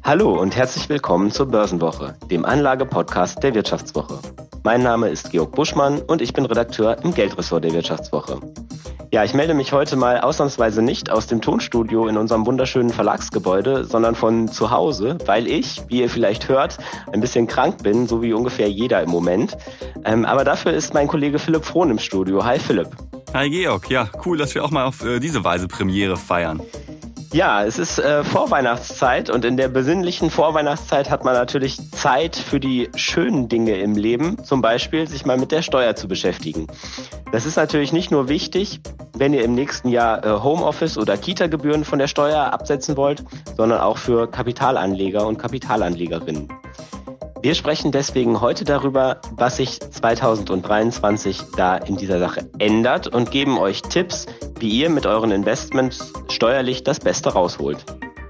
Hallo und herzlich willkommen zur Börsenwoche, dem Anlage-Podcast der Wirtschaftswoche. Mein Name ist Georg Buschmann und ich bin Redakteur im Geldressort der Wirtschaftswoche. Ja, ich melde mich heute mal ausnahmsweise nicht aus dem Tonstudio in unserem wunderschönen Verlagsgebäude, sondern von zu Hause, weil ich, wie ihr vielleicht hört, ein bisschen krank bin, so wie ungefähr jeder im Moment. Aber dafür ist mein Kollege Philipp Frohn im Studio. Hi Philipp. Hi Georg, ja, cool, dass wir auch mal auf diese Weise Premiere feiern. Ja, es ist Vorweihnachtszeit und in der besinnlichen Vorweihnachtszeit hat man natürlich Zeit für die schönen Dinge im Leben, zum Beispiel sich mal mit der Steuer zu beschäftigen. Das ist natürlich nicht nur wichtig, wenn ihr im nächsten Jahr Homeoffice oder Kita-Gebühren von der Steuer absetzen wollt, sondern auch für Kapitalanleger und Kapitalanlegerinnen. Wir sprechen deswegen heute darüber, was sich 2023 da in dieser Sache ändert und geben euch Tipps, wie ihr mit euren Investments steuerlich das Beste rausholt.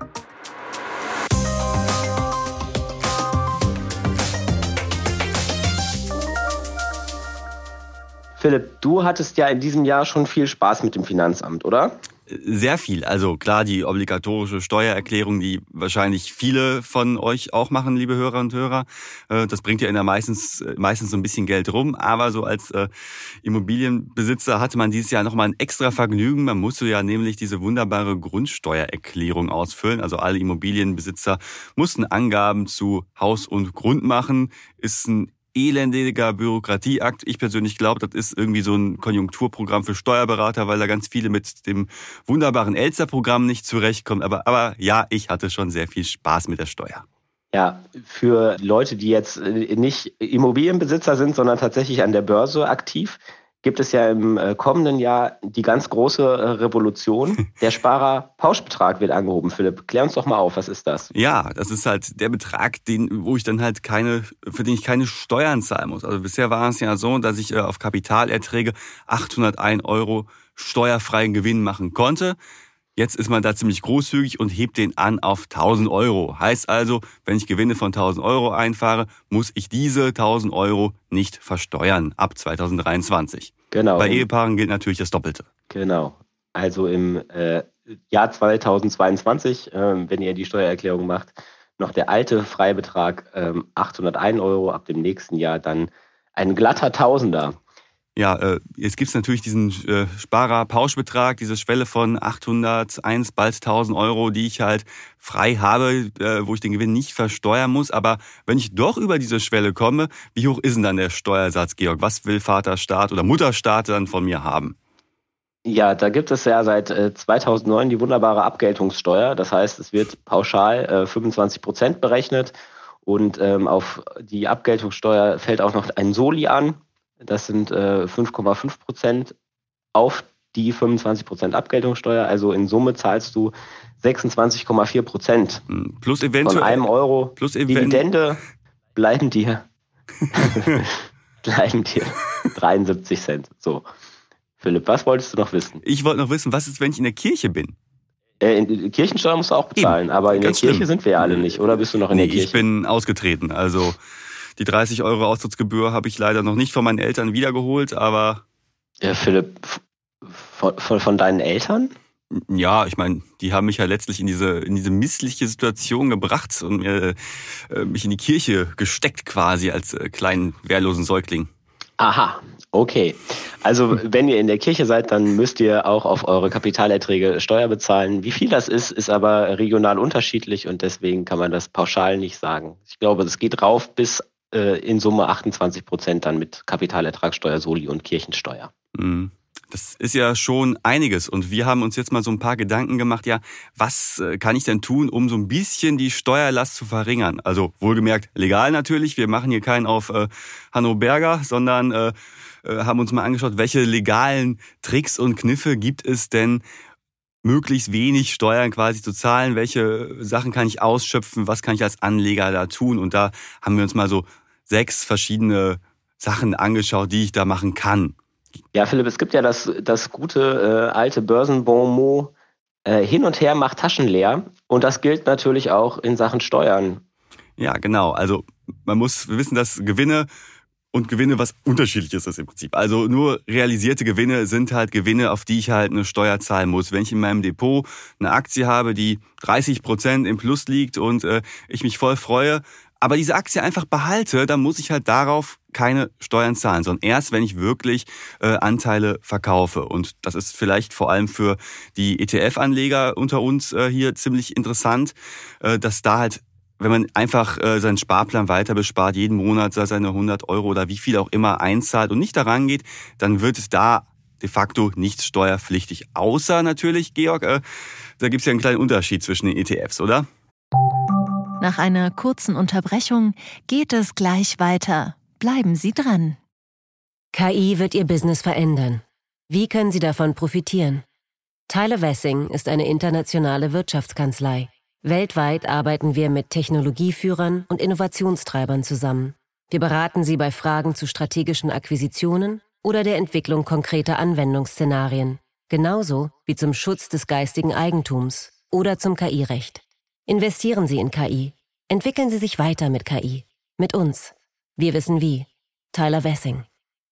Philipp, du hattest ja in diesem Jahr schon viel Spaß mit dem Finanzamt, oder? Sehr viel. Also klar, die obligatorische Steuererklärung, die wahrscheinlich viele von euch auch machen, liebe Hörer und Hörer. Das bringt ja meistens so ein bisschen Geld rum. Aber so als Immobilienbesitzer hatte man dieses Jahr nochmal ein extra Vergnügen. Man musste ja nämlich diese wunderbare Grundsteuererklärung ausfüllen. Also alle Immobilienbesitzer mussten Angaben zu Haus und Grund machen. Ist ein elendiger Bürokratieakt. Ich persönlich glaube, das ist irgendwie so ein Konjunkturprogramm für Steuerberater, weil da ganz viele mit dem wunderbaren Elster-Programm nicht zurechtkommen. Aber ja, ich hatte schon sehr viel Spaß mit der Steuer. Ja, für Leute, die jetzt nicht Immobilienbesitzer sind, sondern tatsächlich an der Börse aktiv, gibt es ja im kommenden Jahr die ganz große Revolution. Der Sparerpauschbetrag wird angehoben. Philipp, klär uns doch mal auf, was ist das? Ja, das ist halt der Betrag, für den ich keine Steuern zahlen muss. Also bisher war es ja so, dass ich auf Kapitalerträge 801 € steuerfreien Gewinn machen konnte. Jetzt ist man da ziemlich großzügig und hebt den an auf 1.000 €. Heißt also, wenn ich Gewinne von 1.000 € einfahre, muss ich diese 1.000 € nicht versteuern ab 2023. Genau. Bei Ehepaaren gilt natürlich das Doppelte. Genau. Also im Jahr 2022, wenn ihr die Steuererklärung macht, noch der alte Freibetrag 801 €, ab dem nächsten Jahr dann ein glatter Tausender. Ja, jetzt gibt's natürlich diesen Sparerpauschbetrag, diese Schwelle von 801, bald 1.000 €, die ich halt frei habe, wo ich den Gewinn nicht versteuern muss. Aber wenn ich doch über diese Schwelle komme, wie hoch ist denn dann der Steuersatz, Georg? Was will Vaterstaat oder Mutterstaat dann von mir haben? Ja, da gibt es ja seit 2009 die wunderbare Abgeltungssteuer. Das heißt, es wird pauschal 25% berechnet und auf die Abgeltungssteuer fällt auch noch ein Soli an. Das sind 5,5% auf die 25% Abgeltungssteuer. Also in Summe zahlst du 26,4%. Plus eventuell von einem Euro plus Dividende bleiben dir 73 Cent. So, Philipp, was wolltest du noch wissen? Ich wollte noch wissen, was ist, wenn ich in der Kirche bin? Kirchensteuer musst du auch bezahlen, aber in der Kirche sind wir ja alle nicht, oder bist du noch in der Kirche? Ich bin ausgetreten, also die 30 € Austrittsgebühr habe ich leider noch nicht von meinen Eltern wiedergeholt, aber... Ja, Philipp, von deinen Eltern? Ja, ich meine, die haben mich ja letztlich in diese missliche Situation gebracht und mich in die Kirche gesteckt quasi als kleinen, wehrlosen Säugling. Aha, okay. Also wenn ihr in der Kirche seid, dann müsst ihr auch auf eure Kapitalerträge Steuer bezahlen. Wie viel das ist aber regional unterschiedlich und deswegen kann man das pauschal nicht sagen. Ich glaube, es geht rauf bis in Summe 28% dann mit Kapitalertragssteuer, Soli und Kirchensteuer. Das ist ja schon einiges und wir haben uns jetzt mal so ein paar Gedanken gemacht, ja, was kann ich denn tun, um so ein bisschen die Steuerlast zu verringern? Also wohlgemerkt legal natürlich, wir machen hier keinen auf Hanno Berger, sondern haben uns mal angeschaut, welche legalen Tricks und Kniffe gibt es denn, möglichst wenig Steuern quasi zu zahlen, welche Sachen kann ich ausschöpfen, was kann ich als Anleger da tun? Und da haben wir uns mal so 6 verschiedene Sachen angeschaut, die ich da machen kann. Ja, Philipp, es gibt ja das gute alte Börsenbonmot, hin und her macht Taschen leer. Und das gilt natürlich auch in Sachen Steuern. Ja, genau. Also man muss wissen, dass Gewinne und Gewinne was Unterschiedliches ist im Prinzip. Also nur realisierte Gewinne sind halt Gewinne, auf die ich halt eine Steuer zahlen muss. Wenn ich in meinem Depot eine Aktie habe, die 30% im Plus liegt und ich mich voll freue, aber diese Aktie einfach behalte, dann muss ich halt darauf keine Steuern zahlen, sondern erst, wenn ich wirklich Anteile verkaufe. Und das ist vielleicht vor allem für die ETF-Anleger unter uns hier ziemlich interessant, dass da halt, wenn man einfach seinen Sparplan weiter bespart, jeden Monat seine 100 Euro oder wie viel auch immer einzahlt und nicht daran geht, dann wird es da de facto nicht steuerpflichtig. Außer natürlich, Georg, da gibt es ja einen kleinen Unterschied zwischen den ETFs, oder? Nach einer kurzen Unterbrechung geht es gleich weiter. Bleiben Sie dran. KI wird Ihr Business verändern. Wie können Sie davon profitieren? Tyler Wessing ist eine internationale Wirtschaftskanzlei. Weltweit arbeiten wir mit Technologieführern und Innovationstreibern zusammen. Wir beraten Sie bei Fragen zu strategischen Akquisitionen oder der Entwicklung konkreter Anwendungsszenarien, genauso wie zum Schutz des geistigen Eigentums oder zum KI-Recht. Investieren Sie in KI. Entwickeln Sie sich weiter mit KI. Mit uns. Wir wissen wie. Tyler Wessing.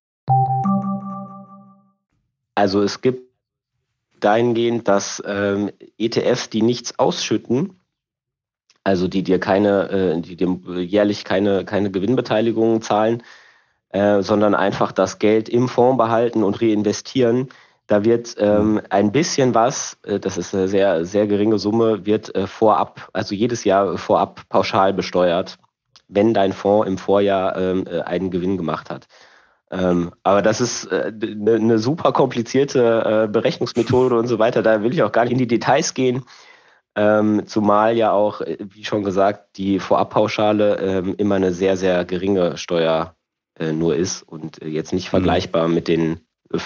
Also es gibt dahingehend, dass ETFs, die nichts ausschütten, also die dir jährlich keine Gewinnbeteiligungen zahlen, sondern einfach das Geld im Fonds behalten und reinvestieren. Da wird ein bisschen was, das ist eine sehr, sehr geringe Summe, wird vorab, also jedes Jahr vorab pauschal besteuert, wenn dein Fonds im Vorjahr einen Gewinn gemacht hat. Aber das ist eine super komplizierte Berechnungsmethode und so weiter. Da will ich auch gar nicht in die Details gehen. Zumal ja auch, wie schon gesagt, die Vorabpauschale immer eine sehr, sehr geringe Steuer nur ist und jetzt nicht vergleichbar mit den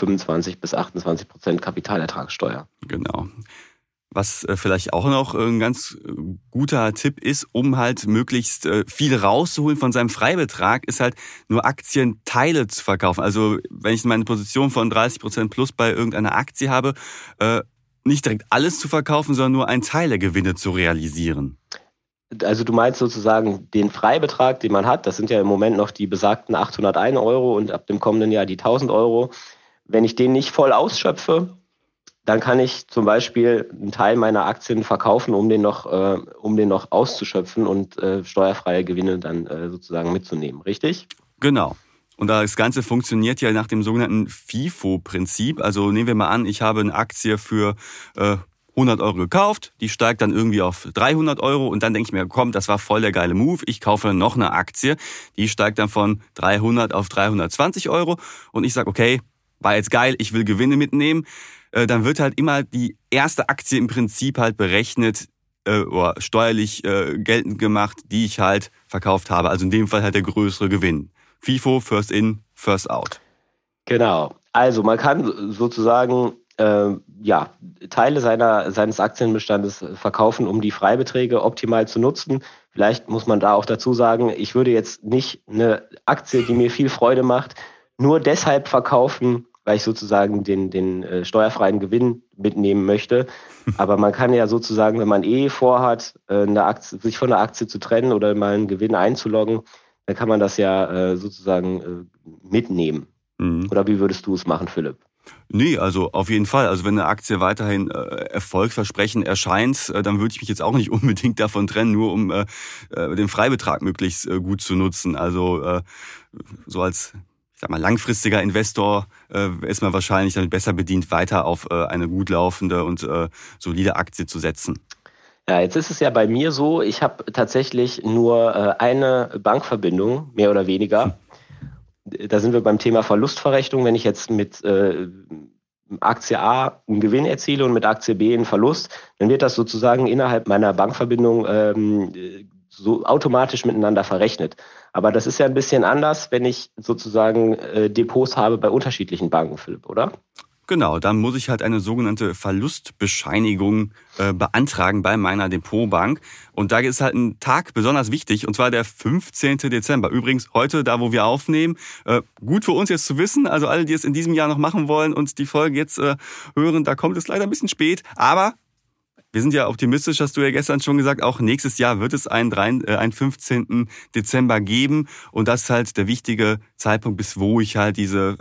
25-28% Kapitalertragssteuer. Genau. Was vielleicht auch noch ein ganz guter Tipp ist, um halt möglichst viel rauszuholen von seinem Freibetrag, ist halt nur Aktienteile zu verkaufen. Also wenn ich meine Position von 30% plus bei irgendeiner Aktie habe, nicht direkt alles zu verkaufen, sondern nur einen Teil der Gewinne zu realisieren. Also du meinst sozusagen den Freibetrag, den man hat, das sind ja im Moment noch die besagten 801 Euro und ab dem kommenden Jahr die 1000 Euro. Wenn ich den nicht voll ausschöpfe, dann kann ich zum Beispiel einen Teil meiner Aktien verkaufen, um den noch auszuschöpfen und steuerfreie Gewinne dann sozusagen mitzunehmen, richtig? Genau. Und das Ganze funktioniert ja nach dem sogenannten FIFO-Prinzip. Also nehmen wir mal an, ich habe eine Aktie für 100 Euro gekauft, die steigt dann irgendwie auf 300 Euro und dann denke ich mir, komm, das war voll der geile Move, ich kaufe noch eine Aktie, die steigt dann von 300 auf 320 Euro und ich sage, okay, war jetzt geil, ich will Gewinne mitnehmen. Dann wird halt immer die erste Aktie im Prinzip halt berechnet oder steuerlich geltend gemacht, die ich halt verkauft habe. Also in dem Fall halt der größere Gewinn. FIFO, First In, First Out. Genau. Also man kann sozusagen Teile seines Aktienbestandes verkaufen, um die Freibeträge optimal zu nutzen. Vielleicht muss man da auch dazu sagen, ich würde jetzt nicht eine Aktie, die mir viel Freude macht, nur deshalb verkaufen, weil ich sozusagen den steuerfreien Gewinn mitnehmen möchte. Aber man kann ja sozusagen, wenn man vorhat, sich von der Aktie zu trennen oder mal einen Gewinn einzuloggen, dann kann man das ja sozusagen mitnehmen. Mhm. Oder wie würdest du es machen, Philipp? Nee, also auf jeden Fall. Also wenn eine Aktie weiterhin erfolgsversprechend erscheint, dann würde ich mich jetzt auch nicht unbedingt davon trennen, nur um den Freibetrag möglichst gut zu nutzen. Also so als langfristiger Investor ist man wahrscheinlich dann besser bedient, weiter auf eine gut laufende und solide Aktie zu setzen. Ja, jetzt ist es ja bei mir so, ich habe tatsächlich nur eine Bankverbindung, mehr oder weniger. Da sind wir beim Thema Verlustverrechnung. Wenn ich jetzt mit Aktie A einen Gewinn erziele und mit Aktie B einen Verlust, dann wird das sozusagen innerhalb meiner Bankverbindung so automatisch miteinander verrechnet. Aber das ist ja ein bisschen anders, wenn ich sozusagen Depots habe bei unterschiedlichen Banken, Philipp, oder? Genau, dann muss ich halt eine sogenannte Verlustbescheinigung beantragen bei meiner Depotbank. Und da ist halt ein Tag besonders wichtig, und zwar der 15. Dezember. Übrigens heute, da wo wir aufnehmen, gut für uns jetzt zu wissen, also alle, die es in diesem Jahr noch machen wollen und die Folge jetzt hören, da kommt es leider ein bisschen spät, aber Wir sind ja optimistisch, hast du ja gestern schon gesagt. Auch nächstes Jahr wird es einen 15. Dezember geben. Und das ist halt der wichtige Zeitpunkt, bis wo ich halt diese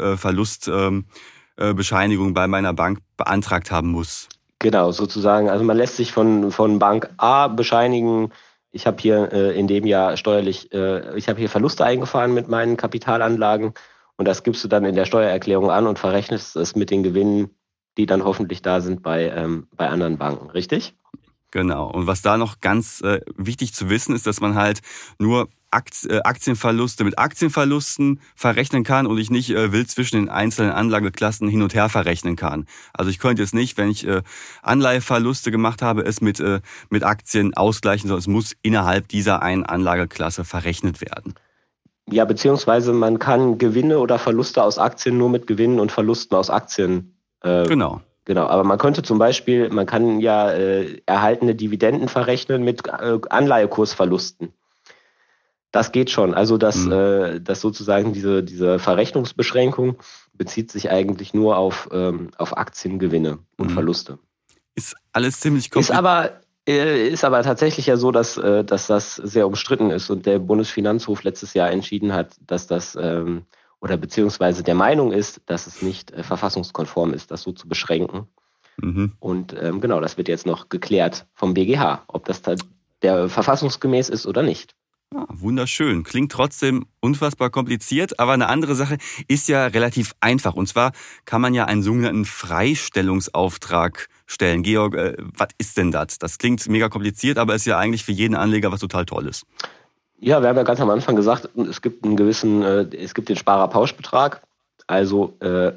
Verlustbescheinigung bei meiner Bank beantragt haben muss. Genau, sozusagen. Also man lässt sich von Bank A bescheinigen, ich habe hier in dem Jahr ich habe hier Verluste eingefahren mit meinen Kapitalanlagen und das gibst du dann in der Steuererklärung an und verrechnest es mit den Gewinnen, die dann hoffentlich da sind bei anderen Banken, richtig? Genau. Und was da noch ganz wichtig zu wissen ist, dass man halt nur Aktienverluste mit Aktienverlusten verrechnen kann und ich nicht wild zwischen den einzelnen Anlageklassen hin und her verrechnen kann. Also ich könnte jetzt nicht, wenn ich Anleiheverluste gemacht habe, es mit Aktien ausgleichen, sondern es muss innerhalb dieser einen Anlageklasse verrechnet werden. Ja, beziehungsweise man kann Gewinne oder Verluste aus Aktien nur mit Gewinnen und Verlusten aus Aktien. Genau. Genau, aber man könnte zum Beispiel, man kann ja erhaltene Dividenden verrechnen mit Anleihekursverlusten. Das geht schon. Also dass sozusagen diese Verrechnungsbeschränkung bezieht sich eigentlich nur auf Aktiengewinne und Verluste. Ist alles ziemlich kompliziert. Ist aber tatsächlich ja so, dass das sehr umstritten ist und der Bundesfinanzhof letztes Jahr entschieden hat, dass das oder beziehungsweise der Meinung ist, dass es nicht verfassungskonform ist, das so zu beschränken. Und genau, das wird jetzt noch geklärt vom BGH, ob das der verfassungsgemäß ist oder nicht. Ah, wunderschön. Klingt trotzdem unfassbar kompliziert, aber eine andere Sache ist ja relativ einfach. Und zwar kann man ja einen sogenannten Freistellungsauftrag stellen. Georg, was ist denn das? Das klingt mega kompliziert, aber ist ja eigentlich für jeden Anleger was total Tolles. Ja, wir haben ja ganz am Anfang gesagt, es gibt den Sparerpauschbetrag, also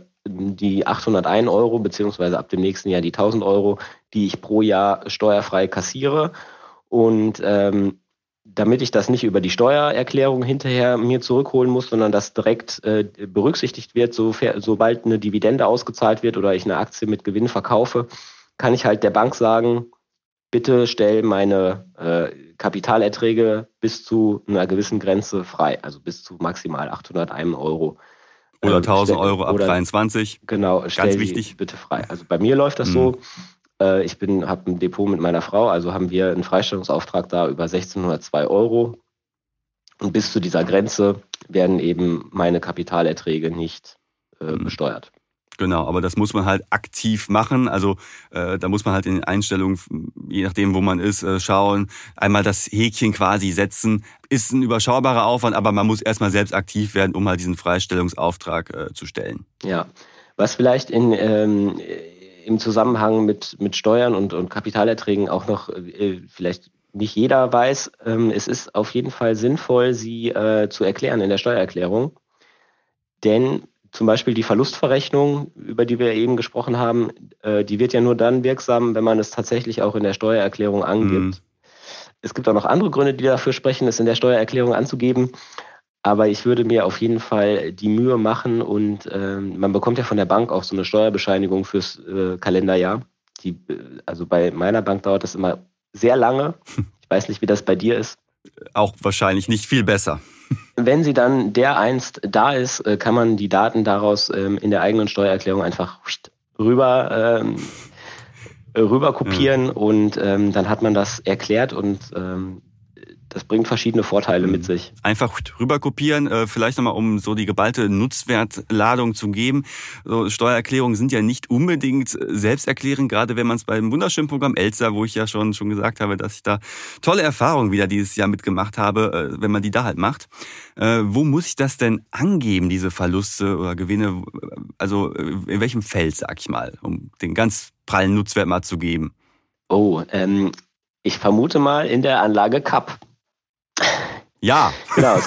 die 801 Euro beziehungsweise ab dem nächsten Jahr die 1.000 Euro, die ich pro Jahr steuerfrei kassiere. Und damit ich das nicht über die Steuererklärung hinterher mir zurückholen muss, sondern das direkt berücksichtigt wird, sobald eine Dividende ausgezahlt wird oder ich eine Aktie mit Gewinn verkaufe, kann ich halt der Bank sagen, bitte stell meine Kapitalerträge bis zu einer gewissen Grenze frei, also bis zu maximal 801 Euro. Oder 1.000 Euro ab 23. Genau, stell sie bitte frei. Also bei mir läuft das so. Ich habe ein Depot mit meiner Frau, also haben wir einen Freistellungsauftrag da über 1.602 Euro. Und bis zu dieser Grenze werden eben meine Kapitalerträge nicht besteuert. Genau, aber das muss man halt aktiv machen. Also da muss man halt in den Einstellungen, je nachdem wo man ist, schauen, einmal das Häkchen quasi setzen. Ist ein überschaubarer Aufwand, aber man muss erstmal selbst aktiv werden, um halt diesen Freistellungsauftrag zu stellen. Ja, was vielleicht im Zusammenhang mit Steuern und Kapitalerträgen auch noch vielleicht nicht jeder weiß, es ist auf jeden Fall sinnvoll, sie zu erklären in der Steuererklärung. Denn zum Beispiel die Verlustverrechnung, über die wir eben gesprochen haben, die wird ja nur dann wirksam, wenn man es tatsächlich auch in der Steuererklärung angibt. Es gibt auch noch andere Gründe, die dafür sprechen, es in der Steuererklärung anzugeben. Aber ich würde mir auf jeden Fall die Mühe machen und man bekommt ja von der Bank auch so eine Steuerbescheinigung fürs Kalenderjahr. Also bei meiner Bank dauert das immer sehr lange. Ich weiß nicht, wie das bei dir ist. Auch wahrscheinlich nicht viel besser. Wenn sie dann dereinst da ist, kann man die Daten daraus in der eigenen Steuererklärung einfach rüber kopieren und dann hat man das erklärt und das bringt verschiedene Vorteile mit sich. Einfach rüber kopieren, vielleicht nochmal, um so die geballte Nutzwertladung zu geben. So, Steuererklärungen sind ja nicht unbedingt selbsterklärend, gerade wenn man es beim wunderschönen Programm Elster, wo ich ja schon gesagt habe, dass ich da tolle Erfahrungen wieder dieses Jahr mitgemacht habe, wenn man die da halt macht. Wo muss ich das denn angeben, diese Verluste oder Gewinne? Also in welchem Feld, sag ich mal, um den ganz prallen Nutzwert mal zu geben? Ich vermute mal in der Anlage CAP. Ja. Genau.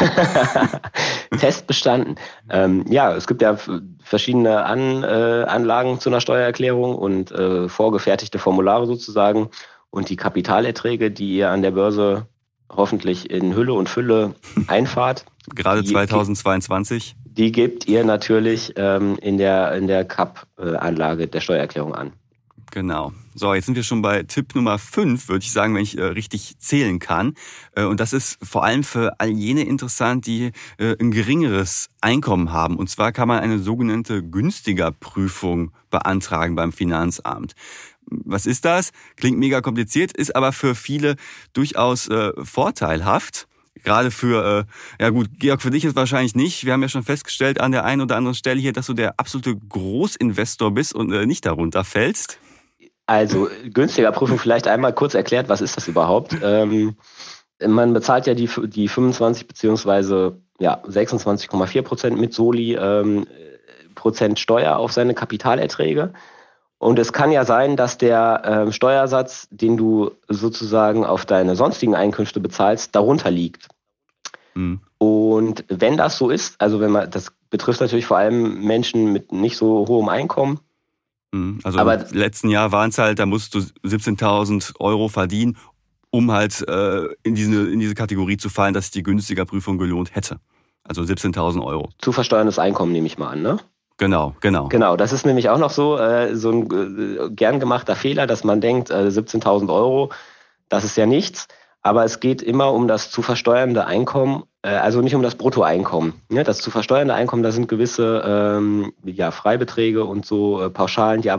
Test bestanden. Es gibt ja verschiedene Anlagen zu einer Steuererklärung und vorgefertigte Formulare sozusagen. Und die Kapitalerträge, die ihr an der Börse hoffentlich in Hülle und Fülle einfahrt. Gerade 2022. Die gebt ihr natürlich in der CAP-Anlage der Steuererklärung an. Genau. So, jetzt sind wir schon bei Tipp Nummer 5, würde ich sagen, wenn ich richtig zählen kann. Und das ist vor allem für all jene interessant, die ein geringeres Einkommen haben. Und zwar kann man eine sogenannte Günstigerprüfung beantragen beim Finanzamt. was ist das? Klingt mega kompliziert, ist aber für viele durchaus vorteilhaft. Gerade für, Georg, für dich ist wahrscheinlich nicht. Wir haben ja schon festgestellt an der einen oder anderen Stelle hier, dass du der absolute Großinvestor bist und nicht darunter fällst. Also günstiger Prüfung vielleicht einmal kurz erklärt, was ist das überhaupt? Man bezahlt ja die 25 bzw. 26,4% mit Soli Prozent Steuer auf seine Kapitalerträge. Und es kann ja sein, dass der Steuersatz, den du sozusagen auf deine sonstigen Einkünfte bezahlst, darunter liegt. Mhm. Und wenn das so ist, also das betrifft natürlich vor allem Menschen mit nicht so hohem Einkommen. Also im letzten Jahr waren es halt, da musst du 17.000 Euro verdienen, um halt in diese Kategorie zu fallen, dass sich die günstiger Prüfung gelohnt hätte. Also 17.000 Euro. Zu versteuerndes Einkommen nehme ich mal an, ne? Genau. Genau, das ist nämlich auch noch so ein gern gemachter Fehler, dass man denkt, 17.000 Euro, das ist ja nichts. Aber es geht immer um das zu versteuernde Einkommen, also nicht um das Bruttoeinkommen. Ne? Das zu versteuernde Einkommen, da sind gewisse Freibeträge und so Pauschalen, die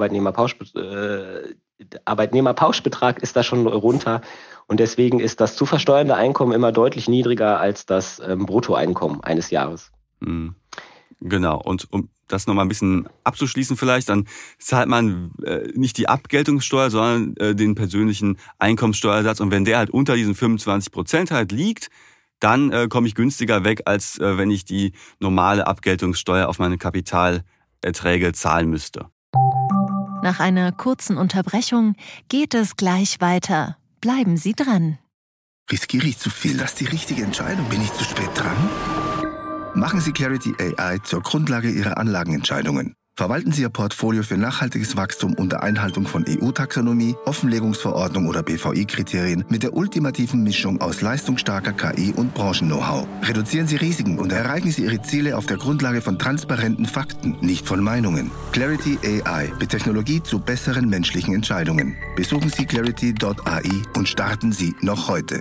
Arbeitnehmerpauschbetrag ist da schon runter. Und deswegen ist das zu versteuernde Einkommen immer deutlich niedriger als das Bruttoeinkommen eines Jahres. Genau, und um das nochmal ein bisschen abzuschließen vielleicht, dann zahlt man nicht die Abgeltungssteuer, sondern den persönlichen Einkommenssteuersatz. Und wenn der halt unter diesen 25% halt liegt, dann komme ich günstiger weg, als wenn ich die normale Abgeltungssteuer auf meine Kapitalerträge zahlen müsste. Nach einer kurzen Unterbrechung geht es gleich weiter. Bleiben Sie dran. Riskiere ich zu viel? Ist das die richtige Entscheidung? Bin ich zu spät dran? Machen Sie Clarity AI zur Grundlage Ihrer Anlagenentscheidungen. Verwalten Sie Ihr Portfolio für nachhaltiges Wachstum unter Einhaltung von EU-Taxonomie, Offenlegungsverordnung oder BVI-Kriterien mit der ultimativen Mischung aus leistungsstarker KI und Branchen-Know-how. Reduzieren Sie Risiken und erreichen Sie Ihre Ziele auf der Grundlage von transparenten Fakten, nicht von Meinungen. Clarity AI mit Technologie zu besseren menschlichen Entscheidungen. Besuchen Sie clarity.ai und starten Sie noch heute.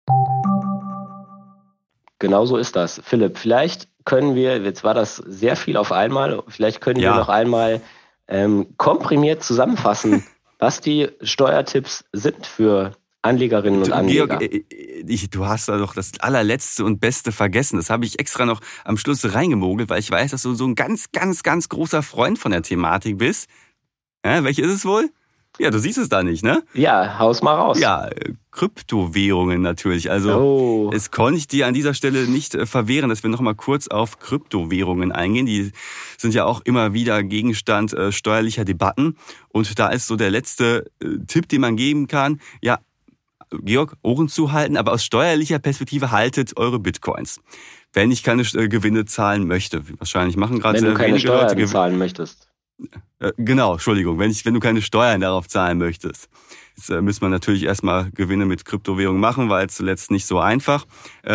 Genau so ist das. Philipp, vielleicht können wir, jetzt war das sehr viel auf einmal, vielleicht können wir noch einmal komprimiert zusammenfassen, was die Steuertipps sind für Anlegerinnen und Anleger. Georg, du hast da doch das allerletzte und Beste vergessen. Das habe ich extra noch am Schluss reingemogelt, weil ich weiß, dass du so ein ganz, ganz, ganz großer Freund von der Thematik bist. Ja, welche ist es wohl? Ja, du siehst es da nicht, ne? Ja, haus mal raus. Ja, Kryptowährungen natürlich. Also es konnte ich dir an dieser Stelle nicht verwehren, dass wir noch mal kurz auf Kryptowährungen eingehen. Die sind ja auch immer wieder Gegenstand steuerlicher Debatten. Und da ist so der letzte Tipp, den man geben kann. Ja, Georg, Ohren zuhalten, aber aus steuerlicher Perspektive haltet eure Bitcoins. Wenn ich keine Gewinne zahlen möchte. Wahrscheinlich machen gerade sehr wenige Leute Steuern zahlen möchtest. Genau, Entschuldigung, wenn du keine Steuern darauf zahlen möchtest. Jetzt müssen wir natürlich erstmal Gewinne mit Kryptowährungen machen, war jetzt zuletzt nicht so einfach.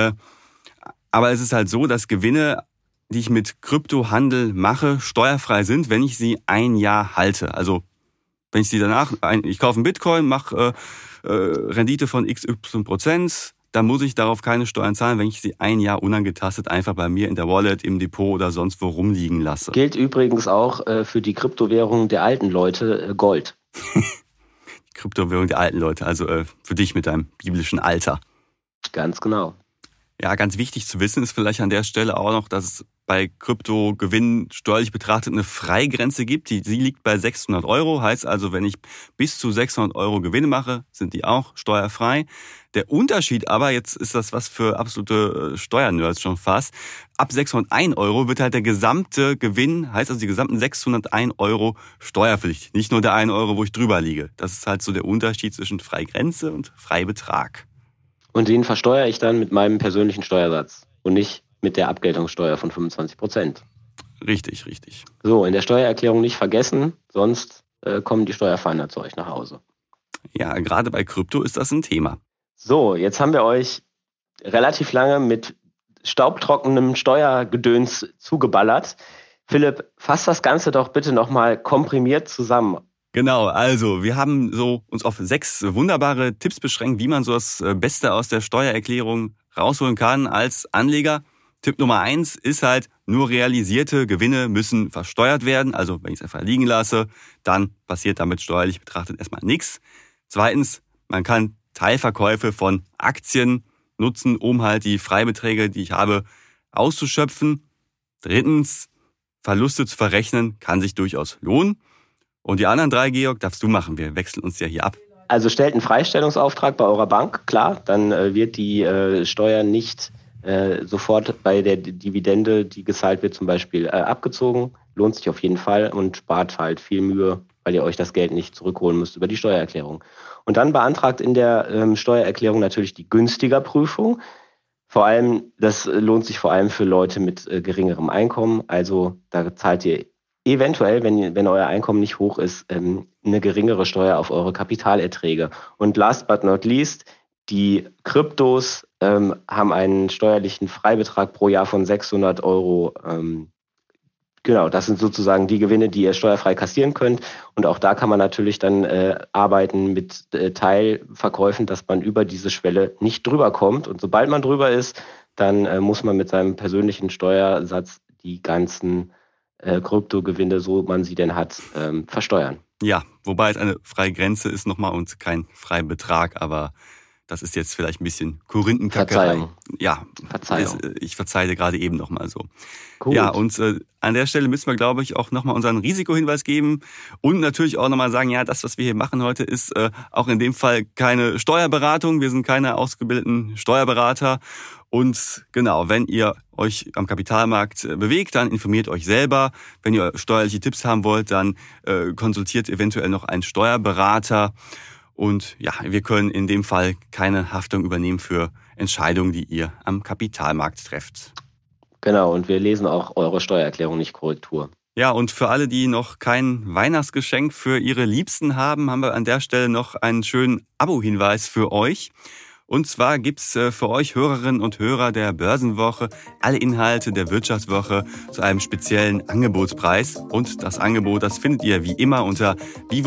Aber es ist halt so, dass Gewinne, die ich mit Kryptohandel mache, steuerfrei sind, wenn ich sie ein Jahr halte. Also wenn ich sie danach, ich kaufe einen Bitcoin, mache Rendite von XY%, dann muss ich darauf keine Steuern zahlen, wenn ich sie ein Jahr unangetastet einfach bei mir in der Wallet, im Depot oder sonst wo rumliegen lasse. Gilt übrigens auch für die Kryptowährung der alten Leute, Gold. Die Kryptowährung der alten Leute, also für dich mit deinem biblischen Alter. Ganz genau. Ja, ganz wichtig zu wissen ist vielleicht an der Stelle auch noch, dass es bei Kryptogewinnen steuerlich betrachtet eine Freigrenze gibt. Sie liegt bei 600 Euro. Heißt also, wenn ich bis zu 600 Euro Gewinne mache, sind die auch steuerfrei. Der Unterschied aber, jetzt ist das was für absolute Steuernerds schon fast, ab 601 Euro wird halt der gesamte Gewinn, heißt also die gesamten 601 Euro steuerpflichtig. Nicht nur der 1 Euro, wo ich drüber liege. Das ist halt so der Unterschied zwischen Freigrenze und Freibetrag. Und den versteuere ich dann mit meinem persönlichen Steuersatz und nicht mit der Abgeltungssteuer von 25%. Richtig. So, in der Steuererklärung nicht vergessen, sonst kommen die Steuerfahnder zu euch nach Hause. Ja, gerade bei Krypto ist das ein Thema. So, jetzt haben wir euch relativ lange mit staubtrockenem Steuergedöns zugeballert. Philipp, fass das Ganze doch bitte nochmal komprimiert zusammen. Genau, also wir haben so uns auf 6 wunderbare Tipps beschränkt, wie man so das Beste aus der Steuererklärung rausholen kann als Anleger. Tipp Nummer 1 ist halt, nur realisierte Gewinne müssen versteuert werden. Also wenn ich es einfach liegen lasse, dann passiert damit steuerlich betrachtet erstmal nichts. Zweitens, man kann Teilverkäufe von Aktien nutzen, um halt die Freibeträge, die ich habe, auszuschöpfen. Drittens, Verluste zu verrechnen kann sich durchaus lohnen. Und die anderen 3, Georg, darfst du machen. Wir wechseln uns ja hier ab. Also stellt einen Freistellungsauftrag bei eurer Bank, klar, dann wird die Steuer nicht sofort bei der Dividende, die gezahlt wird, zum Beispiel abgezogen. Lohnt sich auf jeden Fall und spart halt viel Mühe, weil ihr euch das Geld nicht zurückholen müsst über die Steuererklärung. Und dann beantragt in der Steuererklärung natürlich die Günstigerprüfung. Vor allem, das lohnt sich vor allem für Leute mit geringerem Einkommen. Also da zahlt ihr eventuell, wenn euer Einkommen nicht hoch ist, eine geringere Steuer auf eure Kapitalerträge. Und last but not least, die Kryptos haben einen steuerlichen Freibetrag pro Jahr von 600 Euro. Genau, das sind sozusagen die Gewinne, die ihr steuerfrei kassieren könnt. Und auch da kann man natürlich dann arbeiten mit Teilverkäufen, dass man über diese Schwelle nicht drüber kommt. Und sobald man drüber ist, dann muss man mit seinem persönlichen Steuersatz die ganzen Kryptogewinne, so man sie denn hat, versteuern. Ja, wobei es eine freie Grenze ist nochmal und kein Freibetrag, aber das ist jetzt vielleicht ein bisschen Korinthenkackerei. Verzeihung. Ja, Verzeihung. Ich verzeihe gerade eben nochmal so. Gut. Ja, und an der Stelle müssen wir, glaube ich, auch nochmal unseren Risikohinweis geben und natürlich auch nochmal sagen, ja, das, was wir hier machen heute, ist auch in dem Fall keine Steuerberatung. Wir sind keine ausgebildeten Steuerberater. Und genau, wenn ihr euch am Kapitalmarkt bewegt, dann informiert euch selber. Wenn ihr steuerliche Tipps haben wollt, dann konsultiert eventuell noch einen Steuerberater. Und ja, wir können in dem Fall keine Haftung übernehmen für Entscheidungen, die ihr am Kapitalmarkt trefft. Genau, und wir lesen auch eure Steuererklärung, nicht Korrektur. Ja, und für alle, die noch kein Weihnachtsgeschenk für ihre Liebsten haben, haben wir an der Stelle noch einen schönen Abo-Hinweis für euch. Und zwar gibt's für euch Hörerinnen und Hörer der Börsenwoche alle Inhalte der Wirtschaftswoche zu einem speziellen Angebotspreis. Und das Angebot, das findet ihr wie immer unter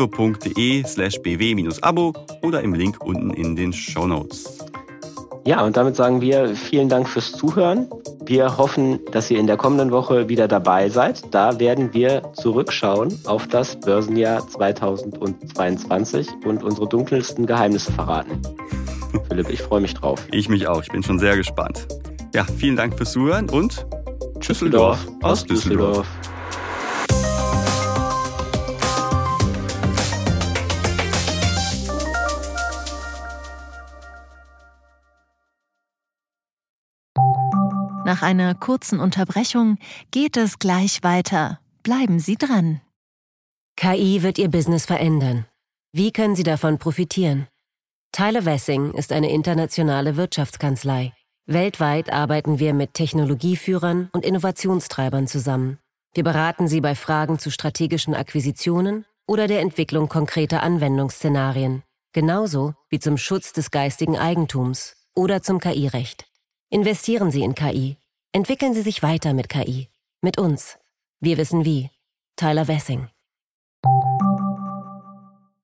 vivo.de/bw-abo oder im Link unten in den Shownotes. Ja, und damit sagen wir vielen Dank fürs Zuhören. Wir hoffen, dass ihr in der kommenden Woche wieder dabei seid. Da werden wir zurückschauen auf das Börsenjahr 2022 und unsere dunkelsten Geheimnisse verraten. Philipp, ich freue mich drauf. Ich mich auch, ich bin schon sehr gespannt. Ja, vielen Dank fürs Zuhören und Düsseldorf aus Düsseldorf. Nach einer kurzen Unterbrechung geht es gleich weiter. Bleiben Sie dran. KI wird Ihr Business verändern. Wie können Sie davon profitieren? Tyler Wessing ist eine internationale Wirtschaftskanzlei. Weltweit arbeiten wir mit Technologieführern und Innovationstreibern zusammen. Wir beraten Sie bei Fragen zu strategischen Akquisitionen oder der Entwicklung konkreter Anwendungsszenarien, genauso wie zum Schutz des geistigen Eigentums oder zum KI-Recht. Investieren Sie in KI. Entwickeln Sie sich weiter mit KI. Mit uns. Wir wissen wie. Tyler Wessing.